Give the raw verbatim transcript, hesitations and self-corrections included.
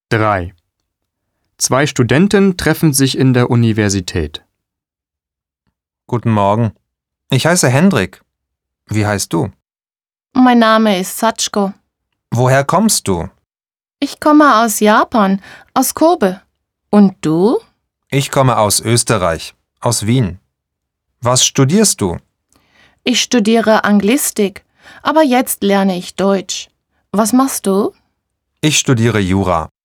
drei. Zwei Studenten treffen sich in der Universität. Guten Morgen. Ich heiße Hendrik. Wie heißt du? Mein Name ist Sachiko. Woher kommst du? Ich komme aus Japan, aus Kobe. Und du? Ich komme aus Österreich, aus Wien. Was studierst du? Ich studiere Anglistik, aber jetzt lerne ich Deutsch. Was machst du? Ich studiere Jura.